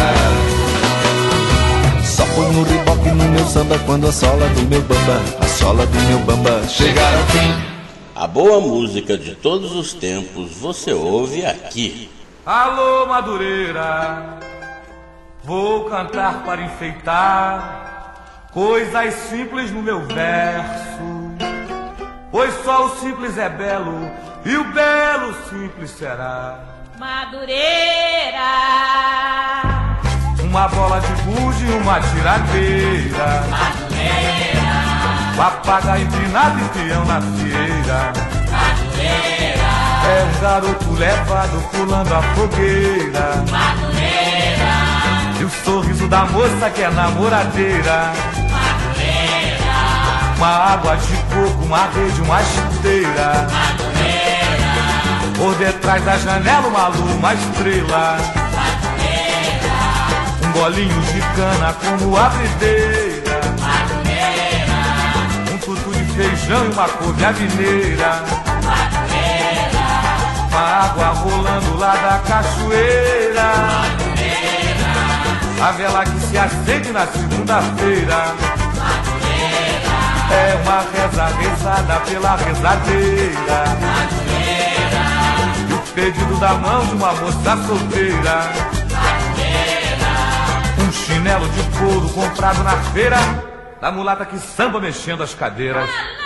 Só põe no reboque no meu samba quando a sola do meu bamba, a sola do meu bamba chegar ao fim. A boa música de todos os tempos você ouve aqui. Alô, Madureira, vou cantar para enfeitar coisas simples no meu verso, pois só o simples é belo e o belo simples será. Madureira, uma bola de gude e uma tiradeira. Madureira, papagaio empinado e peão na fieira. Madureira, é um garoto levado pulando a fogueira. Madureira, e o sorriso da moça que é namoradeira. Madureira, uma água de coco, uma rede, uma esteira. Madureira, por detrás da janela uma lua, uma estrela. Madureira, um golinho de cana como abrideira. Madureira, um tutu de feijão e uma couve mineira. Madureira, uma água rolando lá da cachoeira. Madureira, a vela que se acende na segunda-feira. Madureira, é uma reza rezada pela rezadeira. Madureira, e o pedido da mão de uma moça solteira. Madureira, um chinelo de couro comprado na feira da mulata que samba mexendo as cadeiras.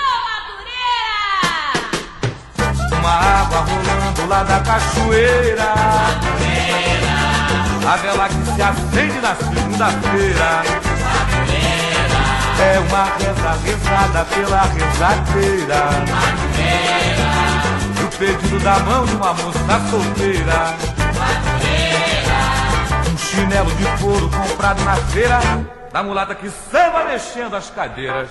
Uma água rolando lá da cachoeira. Madureira, a vela que se acende na segunda-feira. Madureira, é uma reza rezada pela rezadeira. Madureira, e o pedido da mão de uma moça solteira. Madureira, um chinelo de couro comprado na feira da mulata que samba mexendo as cadeiras.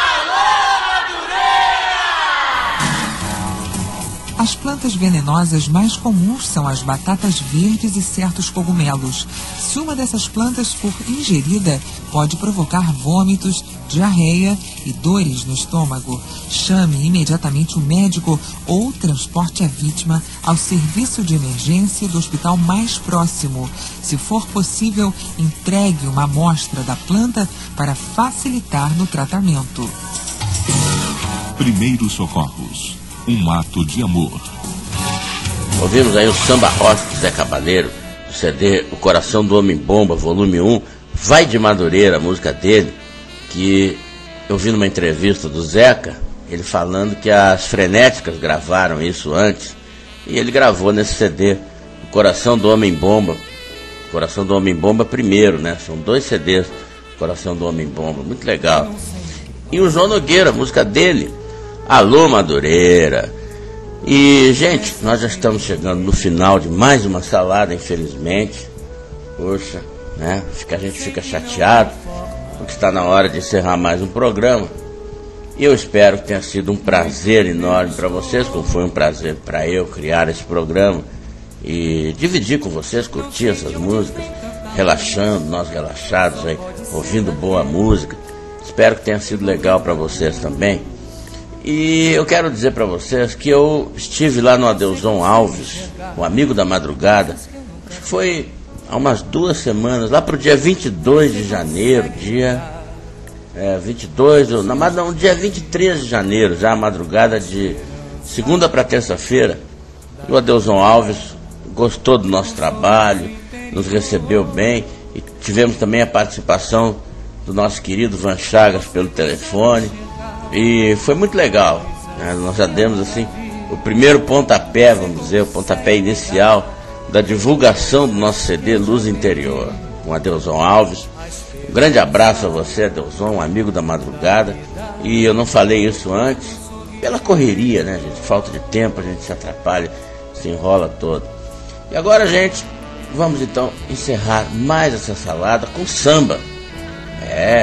As plantas venenosas mais comuns são as batatas verdes e certos cogumelos. Se uma dessas plantas for ingerida, pode provocar vômitos, diarreia e dores no estômago. Chame imediatamente o médico ou transporte a vítima ao serviço de emergência do hospital mais próximo. Se for possível, entregue uma amostra da planta para facilitar no tratamento. Primeiros socorros. Um ato de amor. Ouvimos aí o samba rock de Zé Cabaleiro, do C D O Coração do Homem Bomba, volume um, Vai de Madureira, a música dele, que eu vi numa entrevista do Zeca, ele falando que as Frenéticas gravaram isso antes, e ele gravou nesse C D O Coração do Homem Bomba, Coração do Homem Bomba primeiro, né? São dois C Ds, Coração do Homem Bomba, muito legal. E o João Nogueira, a música dele, Alô Madureira. E, gente, nós já estamos chegando no final de mais uma salada, infelizmente. Poxa, né? A gente fica chateado, porque está na hora de encerrar mais um programa. E eu espero que tenha sido um prazer enorme para vocês, como foi um prazer para eu criar esse programa e dividir com vocês, curtir essas músicas, relaxando, nós relaxados aí, ouvindo boa música. Espero que tenha sido legal para vocês também. E eu quero dizer para vocês que eu estive lá no Adeuzão Alves, o amigo da madrugada, acho que foi há umas duas semanas, lá pro dia vinte e dois de janeiro, dia é, vinte e dois, não, não, dia vinte e três de janeiro, já a madrugada de segunda para terça-feira. E o Adeuzão Alves gostou do nosso trabalho, nos recebeu bem, e tivemos também a participação do nosso querido Van Chagas pelo telefone. E foi muito legal, né? Nós já demos assim o primeiro pontapé, vamos dizer, o pontapé inicial da divulgação do nosso C D Luz Interior, com Adeuzão Alves. Um grande abraço a você, Adeuzão, um amigo da madrugada. E eu não falei isso antes, pela correria, né, gente? Falta de tempo, a gente se atrapalha, se enrola todo. E agora, gente, vamos então encerrar mais essa salada com samba. É,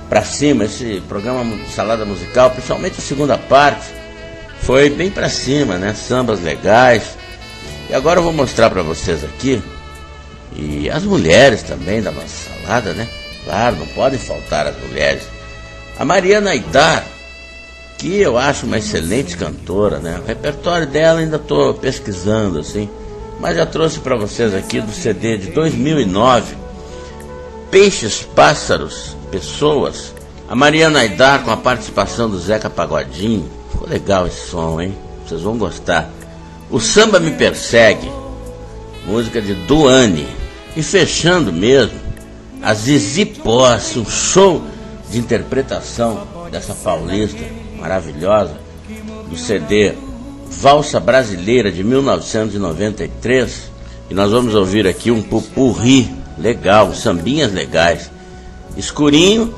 pra cima. Esse programa Salada Musical, principalmente a segunda parte, foi bem pra cima, né? Sambas legais. E agora eu vou mostrar pra vocês aqui, e as mulheres também da nossa salada, né? Claro, não podem faltar as mulheres. A Mariana Aidar, que eu acho uma excelente cantora, né? O repertório dela ainda estou pesquisando, assim, mas já trouxe para vocês aqui do C D de dois mil e nove, Peixes, Pássaros, Pessoas. A Mariana Aidar com a participação do Zeca Pagodinho. Ficou legal esse som, hein? Vocês vão gostar. O Samba Me Persegue, música de Duane. E fechando mesmo, a Zizi Posse, um show de interpretação dessa paulista maravilhosa, do C D Valsa Brasileira de mil novecentos e noventa e três. E nós vamos ouvir aqui um pupurri legal, sambinhas legais. Escurinho,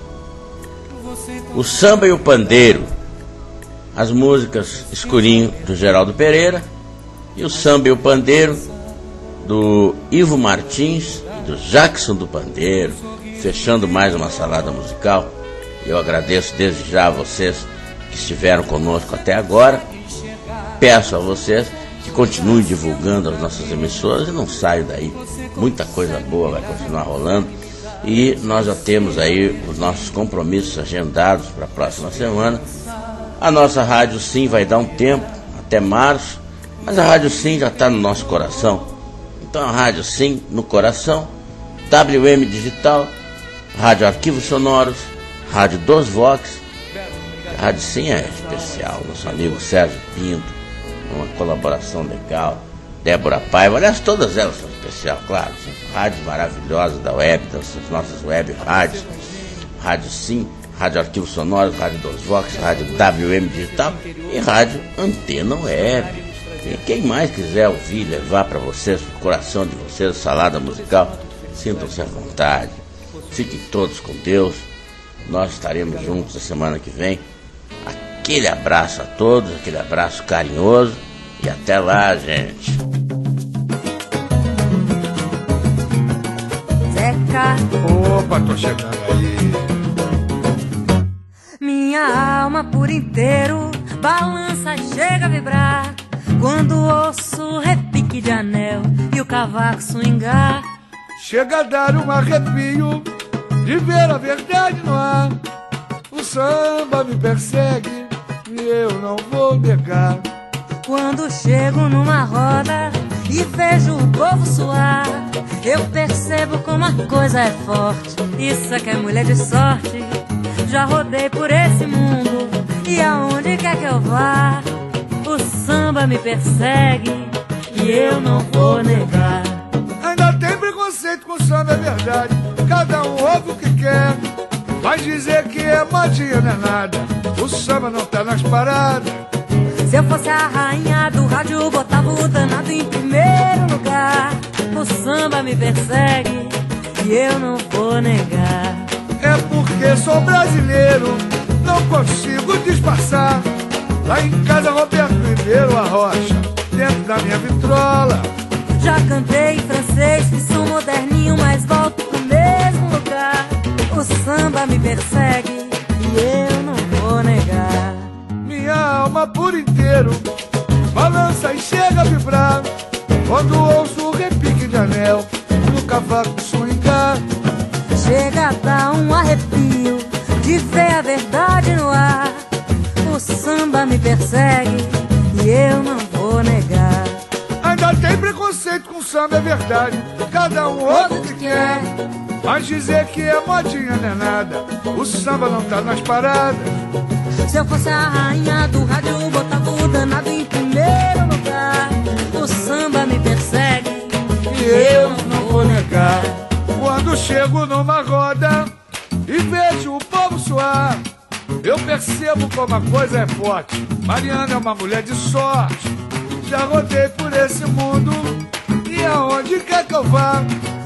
o Samba e o Pandeiro, as músicas Escurinho do Geraldo Pereira e o Samba e o Pandeiro do Ivo Martins e do Jackson do Pandeiro. Fechando mais uma salada musical. Eu agradeço desde já a vocês que estiveram conosco até agora. Peço a vocês que continuem divulgando as nossas emissoras e não saiam daí. Muita coisa boa vai continuar rolando. E nós já temos aí os nossos compromissos agendados para a próxima semana. A nossa Rádio Sim vai dar um tempo, até março, mas a Rádio Sim já está no nosso coração. Então a Rádio Sim no coração, W M Digital, Rádio Arquivos Sonoros, Rádio dos Vox. A Rádio Sim é especial, nosso amigo Sérgio Pinto, uma colaboração legal, Débora Paiva, aliás, todas elas são especiais, claro, são rádios maravilhosas da web, das nossas web rádios, Rádio Sim, Rádio Arquivos Sonoros, Rádio dos Vox, Rádio W M Digital e Rádio Antena Web. E quem mais quiser ouvir, levar para vocês, pro coração de vocês, salada musical, sintam-se à vontade. Fiquem todos com Deus. Nós estaremos juntos a semana que vem. Aquele abraço a todos, aquele abraço carinhoso e até lá, gente. Zeca. Opa, tô chegando aí. Minha alma por inteiro balança e chega a vibrar quando ouço o repique de anel e o cavaco swingar. Chega a dar um arrepio de ver a verdade no ar. O samba me persegue e eu não vou negar. Quando chego numa roda e vejo o povo suar, eu percebo como a coisa é forte. Isso é que é mulher de sorte. Já rodei por esse mundo e aonde quer que eu vá, o samba me persegue e eu não vou negar. Ainda tem preconceito com o samba, é verdade. Cada um ouve o que quer, mas dizer que é modinha não é nada. O samba não tá nas paradas. Se eu fosse a rainha do rádio, botava o danado em primeiro lugar. O samba me persegue e eu não vou negar. É porque sou brasileiro, não consigo disfarçar. Lá em casa Roberto Ribeiro, a rocha, dentro da minha vitrola. Já cantei em francês, que sou moderninho, mas volto pro mesmo lugar. O samba me persegue e eu não vou negar. Minha alma por inteiro balança e chega a vibrar quando ouço o repique de anel no cavaco swingar. Chega a dar um arrepio de ver a verdade no ar. O samba me persegue e eu não vou negar. Ainda tem preconceito com samba, é verdade. Cada um ouve o que quer, mas dizer que é modinha não é nada. O samba não tá nas paradas. Se eu fosse a rainha do rádio, botava o danado em primeiro lugar. O samba me persegue e eu não vou negar. Quando chego numa roda e vejo o povo suar, eu percebo como a coisa é forte. Mariana é uma mulher de sorte. Já rodei por esse mundo e aonde quer que eu vá,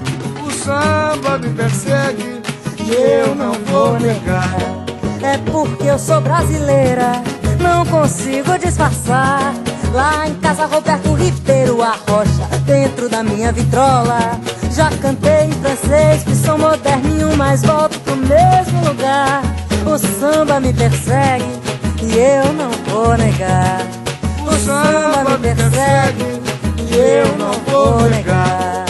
o samba me persegue e eu não vou negar. É porque eu sou brasileira, não consigo disfarçar. Lá em casa Roberto Ribeiro, a rocha, dentro da minha vitrola. Já cantei em francês, que sou moderninho, mas volto pro mesmo lugar. O samba me persegue e eu não vou negar. O samba me persegue e eu não vou negar.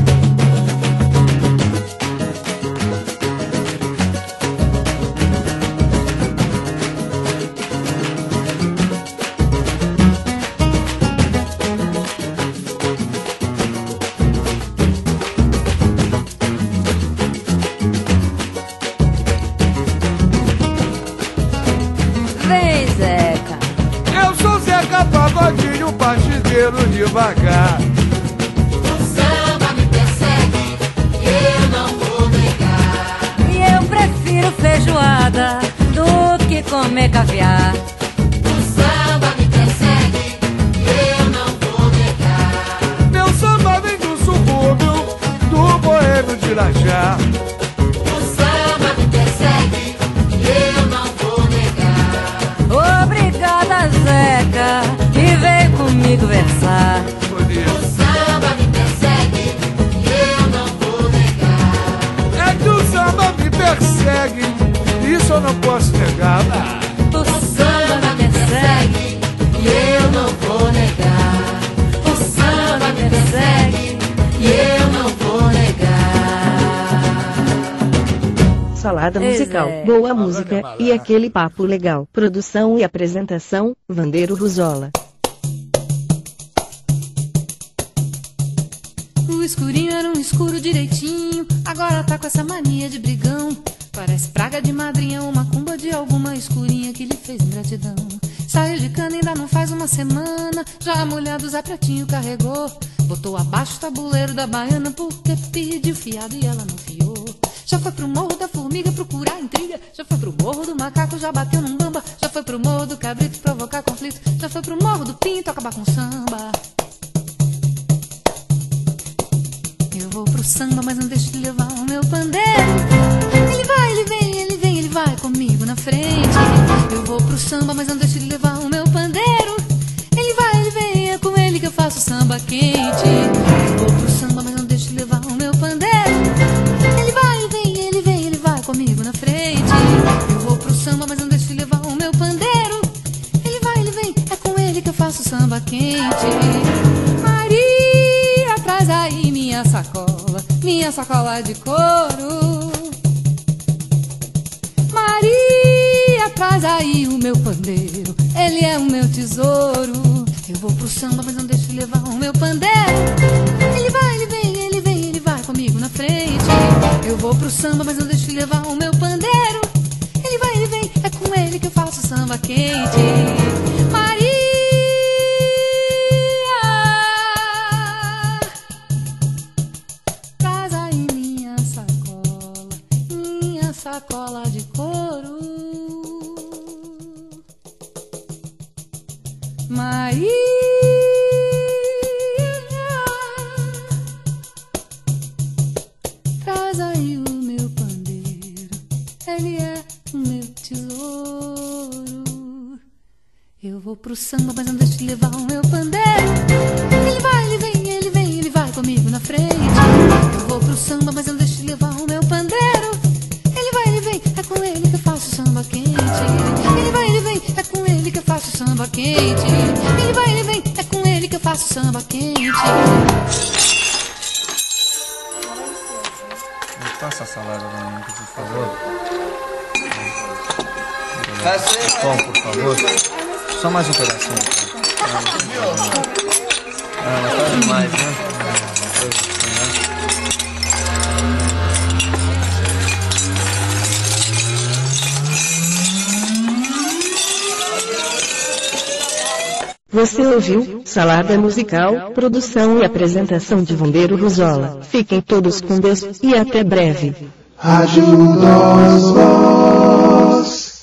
Pagodinho, pastideiro devagar. O samba me persegue, eu não vou negar. E eu prefiro feijoada do que comer caviar. O samba me persegue, eu não vou negar. Meu samba vem do subúrbio, do boêmio de Irajá. O samba me persegue, eu não vou negar. Obrigada, Zeca, que veio comigo versar. O samba me persegue, eu não vou negar. É que o samba me persegue, isso eu não posso negar. O samba me persegue e eu não vou negar. O samba me persegue e eu não vou negar. Salada musical, boa música e aquele papo legal. Produção e apresentação, Vandeiro Ruzola. O escurinho era um escuro direitinho, agora tá com essa mania de brigão. Parece praga de madrinha ou macumba de alguma escurinha que lhe fez ingratidão. Saiu de cana ainda não faz uma semana, já a mulher do Zé Pretinho carregou. Botou abaixo o tabuleiro da baiana porque pediu fiado e ela não fiou. Já foi pro morro da formiga procurar intriga, já foi pro morro do macaco, já bateu num bamba. Já foi pro morro do cabrito provocar conflito, já foi pro morro do pinto acabar com samba. Eu vou pro samba, mas não deixo de levar o meu pandeiro. Ele vai, ele vem, ele vem, ele vai comigo na frente. Eu vou pro samba, mas não deixo de levar o meu pandeiro. Ele vai, ele vem, é com ele que eu faço samba quente. Eu vou pro samba, mas não deixo de levar o meu pandeiro. Ele vai, ele vem, ele vem, ele vai comigo na frente. Eu vou pro samba, mas não deixo de levar o meu pandeiro. Ele vai, ele vem, é com ele que eu faço samba quente. Maria, traz aí minha sacola, minha sacola de couro. Maria, traz aí o meu pandeiro, ele é o meu tesouro. Eu vou pro samba, mas não deixo de levar o meu pandeiro. Ele vai, ele vem, ele vem, ele vai comigo na frente. Eu vou pro samba, mas não deixo de levar o meu pandeiro. Ele vai, ele vem, é com ele que eu faço samba quente. Maria, traz aí minha sacola, minha sacola de couro. Maria, traz aí o meu pandeiro, ele é o meu tesouro. Eu vou pro samba, mas não deixo de levar o meu pandeiro. Ele vai, ele vem, ele vem, ele vai comigo na frente. Eu vou pro samba, mas não deixo de levar o meu pandeiro. Ele vai, ele vem, é com ele que eu faço samba quente. Ele vai, ele vem, é com ele que eu faço samba quente. Ele vai, ele vem, é com ele que eu faço samba quente. Passa a salada pra mim, por favor. Pão, por favor. Só mais um pedacinho. Ah, mas tá demais, né? Você ouviu Salada Musical, produção e apresentação de Vandeiro Ruzola. Fiquem todos com Deus e até breve. Ajuda os